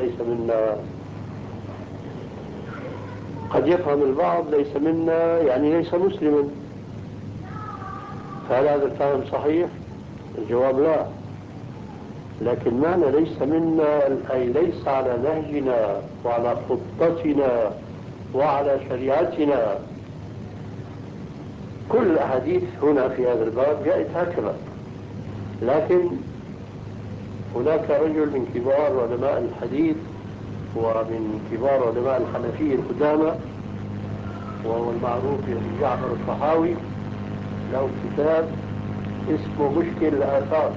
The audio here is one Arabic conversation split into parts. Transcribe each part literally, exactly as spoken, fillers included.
ليس منا. قد يفهم البعض ليس منا يعني ليس مسلما، فهل هذا الفهم صحيح؟ الجواب لا. لكن معنى ليس منا أي ليس على نهجنا وعلى خطتنا وعلى شريعتنا. كل الأحاديث هنا في هذا الباب جاءت هكذا. لكن هناك رجل من كبار علماء الحديث ومن كبار علماء الحنفية القدامى، وهو المعروف بأبي جعفر الطحاوي، له كتاب اسمه مشكل الآثار،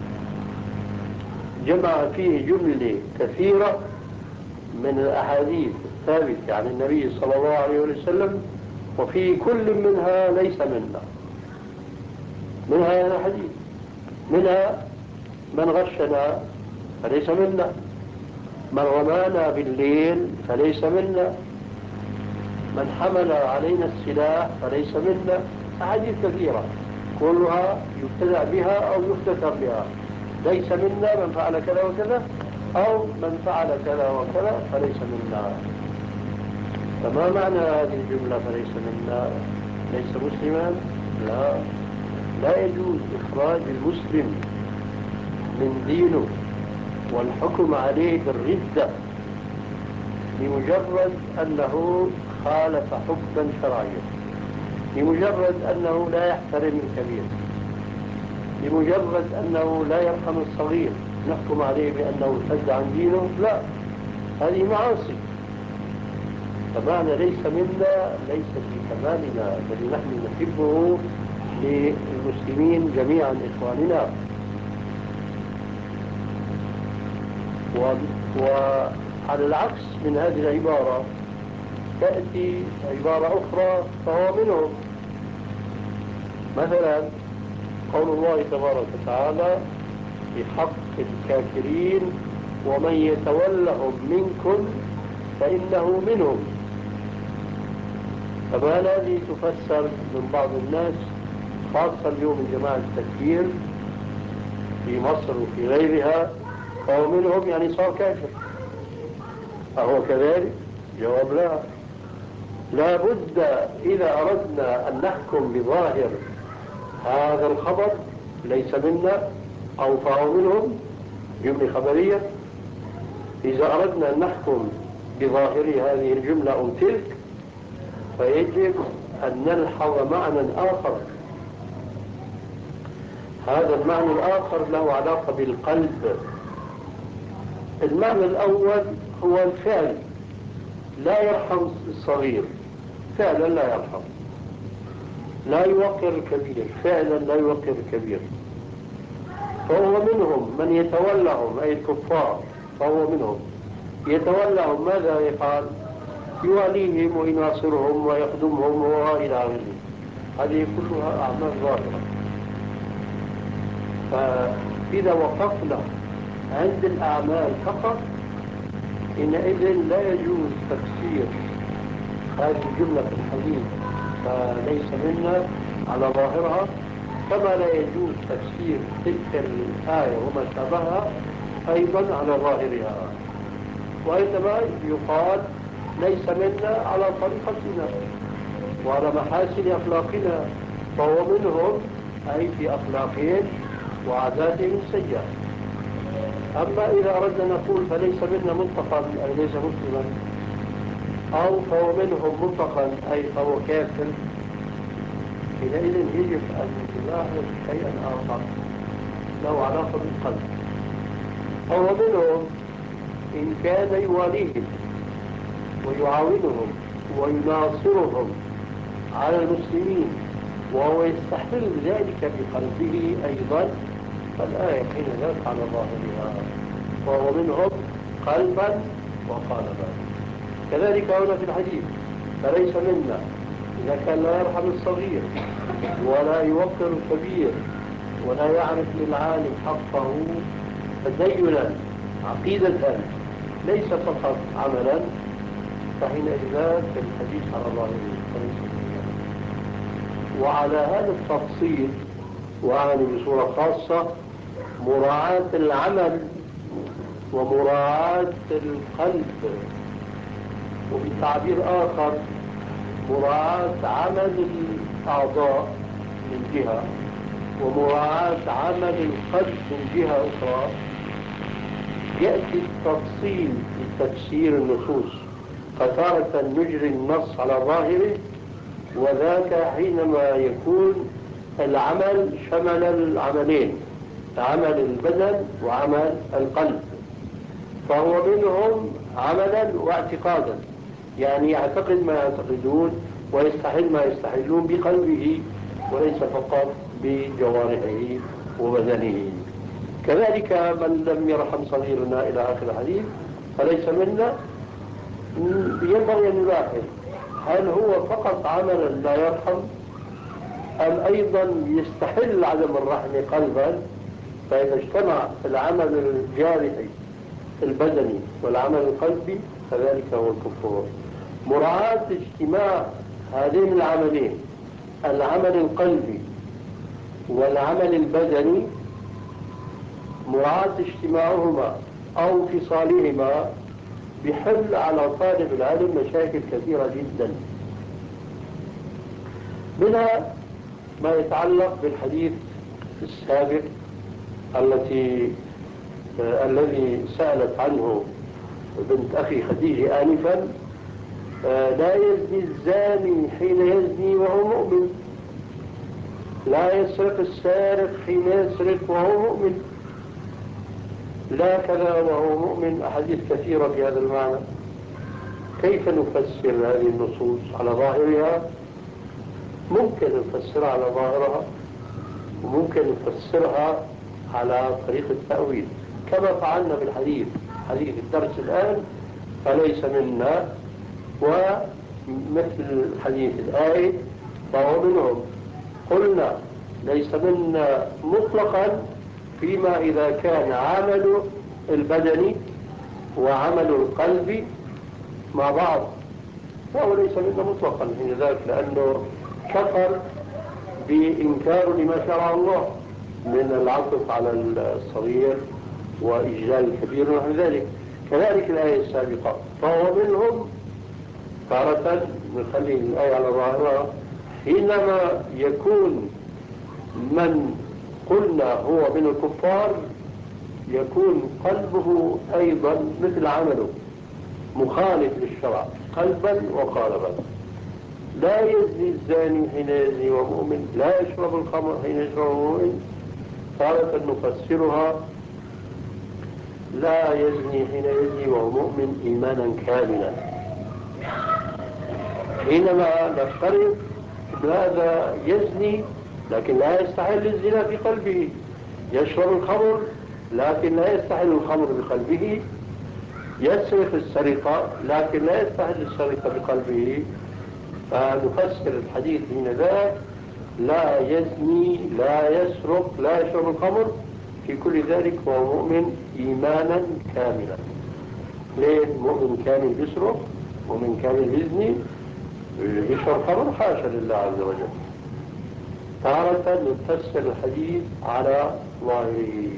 جمع فيه جملة كثيرة من الأحاديث الثابتة عن النبي صلى الله عليه وسلم، وفي كل منها ليس منا. منها هذا الحديث، منها من غشنا فليس منا، من رمانا بالليل فليس منا، من حمل علينا السلاح فليس منا. أحاديث كثيرة كلها يبتدع بها أو يفتتر بها. ليس منا من فعل كذا وكذا، أو من فعل كذا وكذا فليس منا. فما معنى هذه الجملة فليس منا؟ ليس مسلما؟ لا، لا يجوز إخراج المسلم من دينه والحكم عليه بالردة لمجرد أنه خالف حكما شرعيا، لمجرد أنه لا يحترم الكبير، لمجرد أنه لا يرحم الصغير نحكم عليه بأنه ارتد عن دينه. لا، هذه معاصي. فمعنى ليس منا ليس في كمالنا الذي نحن نحبه للمسلمين جميعا إخواننا. وعلى العكس من هذه العبارة تأتي عبارة أخرى فهو منهم. مثلا قول الله تبارك وتعالى في حق الكافرين ومن يتولهم منكم فإنه منهم. طبعا هذه تفسر من بعض الناس، خاصة اليوم جماعة التكفير في مصر وفي غيرها، فهو منهم يعني صار كافر. أهو كذلك؟ جواب لا. لا بد إذا أردنا أن نحكم بظاهر هذا الخبر ليس منا أو فهو منهم، جملة خبرية، إذا أردنا أن نحكم بظاهر هذه الجملة أو تلك فيجب أن نلحظ معنى آخر. هذا المعنى الآخر له علاقة بالقلب. المعنى الأول هو الفعل، لا يرحم الصغير، فعلا لا يرحم، لا يوقر الكبير، فعلا لا يوقر الكبير، فهو منهم. من يتولهم أي الكفار فهو منهم. يتولهم ماذا يفعل؟ يواليهم ويناصرهم ويخدمهم وإلى آخره. هذه كلها أعمال ظاهرة. فإذا وقفنا عند الأعمال فقط حينئذ لا يجوز تفسير هذه الجملة في الحديث فليس منا على ظاهرها، كما لا يجوز تفسير تلك الآية وما شابهها أيضا على ظاهرها. وإنما يقال ليس منا على طريقتنا وعلى محاسن أخلاقنا، فهو منهم أي في أخلاقهم وعاداتهم السيئة. أما إذا أردنا نقول فليس منا مطلقا أي ليس مسلما، أو فهو منهم مطلقا أي فهو كافر، حينئذ يجب أن نلاحظ شيئا آخر له علاقة بالقلب. فهو منهم إن كان يواليهم ويعاونهم ويناصرهم على المسلمين وهو يستحل ذلك بقلبه أيضا، فالآية حين ذاك على ظاهرها وهو منهم قلبا وقالبا. كذلك هنا في الحديث فليس منا إذا كان لا يرحم الصغير ولا يوقر الكبير ولا يعرف للعالم حقه تدينا عقيدة ليس فقط عملا، فحينئذ الحديث على ظاهره فليس منا. وعلى هذا التفصيل وأعني بصورة خاصة مراعاة العمل ومراعاة القلب، وبتعبير آخر مراعاة عمل الأعضاء من جهة، ومراعاة عمل القلب من جهة أخرى. يأتي التفصيل في تفسير النصوص، فتارة نجري النص على ظاهره، وذاك حينما يكون العمل شمل العملين، عمل البدن وعمل القلب، فهو منهم عملا واعتقادا، يعني يعتقد ما يعتقدون ويستحل ما يستحلون بقلبه وليس فقط بجوارحه وبدنه. كذلك من لم يرحم صغيرنا إلى آخر الحديث فليس منا. ينبغي أن نلاحظ هل هو فقط عملا لا يرحم، أم أيضا يستحل عدم الرحم قلبا؟ فإذا اجتمع العمل الجارحي البدني والعمل القلبي فذلك هو الكفر. مراعاة اجتماع هذين العملين، العمل القلبي والعمل البدني، مراعاة اجتماعهما أو انفصالهما بحل على طالب العلم مشاكل كثيرة جدا، منها ما يتعلق بالحديث السابق التي آه الذي سألت عنه بنت أخي خديجة آنفا: آه لا يزني الزاني حين يزني وهو مؤمن، لا يسرق السارق حين يسرق وهو مؤمن، لا كذا وهو مؤمن. أحاديث كثيرة في هذا المعنى. كيف نفسر هذه النصوص على ظاهرها؟ ممكن نفسرها على ظاهرها، وممكن نفسرها على طريق التأويل كما فعلنا بالحديث، حديث الدرس الآن: فليس منا، ومثل حديث الآية: فهو منهم. قلنا ليس منا مطلقا فيما إذا كان عمل البدن وعمل القلب مع بعض، فهو ليس منا مطلقا حين ذلك، لأنه كفر بإنكار لما شرع الله من العطف على الصغير وإجلال الكبير ونحو ذلك. كذلك الآية السابقة: فهو منهم، تارة نخلي الآية على ظاهرها، حينما يكون من قلنا هو من الكفار يكون قلبه أيضا مثل عمله مخالف للشرع قلبا وقالبا. لا يزني الزاني حين يزني وهو مؤمن، لا يشرب الخمر حين يشرب وهو مؤمن. تارة نفسرها: لا يزني حين يزني وهو مؤمن إيمانا كاملا. حينما نفترض أن هذا يزني لكن لا يستحل الزنا في قلبه، يشرب الخمر لكن لا يستحل الخمر بقلبه، يسرق السرقة لكن لا يستحل السرقة بقلبه، فنفسر الحديث من ذاك: لا يزني، لا يسرق، لا يشرب الخمر، في كل ذلك هو مؤمن إيمانا كاملا. ليه مؤمن كامل بيسرق؟ مؤمن كامل بيزني؟ يشرب خمر؟ حاشا لله عز وجل. تارة نفسر الحديث على ظاهره: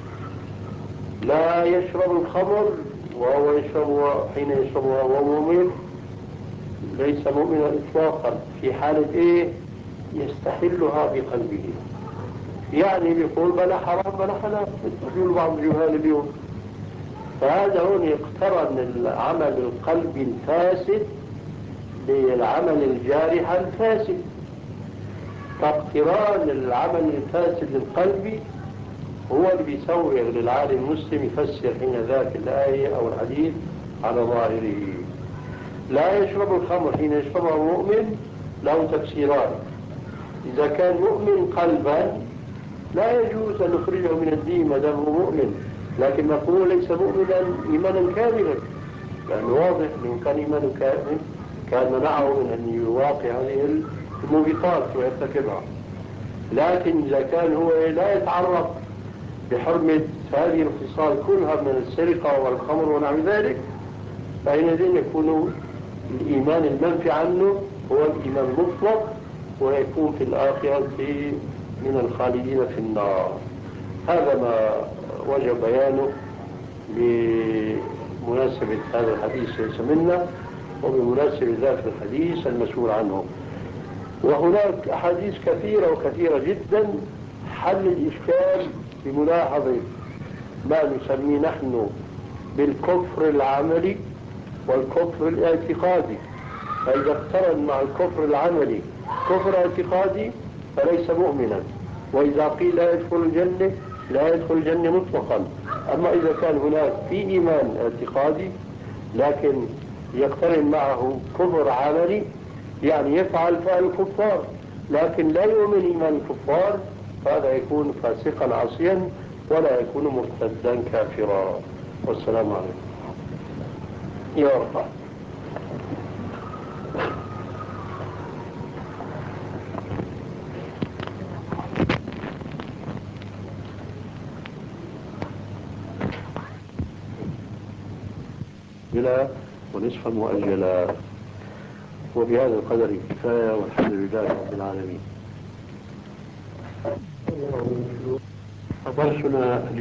لا يشرب الخمر وهو يشرب حين يشرب وهو مؤمن، ليس مؤمنا إطلاقا. في حالة إيه؟ يستحلها بقلبه، يعني بيقول بلا حرام بلا حلال، مثل بعض الجهال اليوم. فهذا هون يقترن العمل القلبي الفاسد بالعمل الجارح الفاسد. فاقتران العمل الفاسد القلبي هو اللي بيسوغ للعالم المسلم يفسر حين ذاك الآية أو الحديث على ظاهره. لا يشرب الخمر حين يشربه مؤمن له تفسيران: إذا كان مؤمن قلبا لا يجوز أن نخرجه من الدين ما دام هو مؤمن، لكن نقول ليس مؤمنا إيمانا كاملا، لأنه واضح أنه كان إيمانه كامل كان منعه من أن يواقع هذه الموبقات ويرتكبها. لكن إذا كان هو لا يتعرف بحرمة هذه الخصال كلها من السرقة والخمر ونحو ذلك، فحينئذ يكون الإيمان المنفي عنه هو الإيمان المطلق، ويكون في الآخرة من الخالدين في النار. هذا ما وجب بيانه بمناسبة هذا الحديث ليس منا، وبمناسبة ذاك الحديث المسؤول عنه. وهناك أحاديث كثيرة وكثيرة جدا حل الإشكال بملاحظة ما نسميه نحن بالكفر العملي والكفر الاعتقادي. فإذا اقترن مع الكفر العملي كفر اعتقادي فليس مؤمنا، وإذا قيل لا يدخل الجنة لا يدخل الجنة مطلقا. أما إذا كان هناك في إيمان اعتقادي لكن يقترن معه كفر عملي، يعني يفعل فعل الكفار لكن لا يؤمن إيمان الكفار، فهذا يكون فاسقا عصيا ولا يكون مرتدا كافرا. والسلام عليكم. يا رب. بلا ونصفا مؤجلا. وبهذا القدر كفاية، والحمد لله رب العالمين. درسنا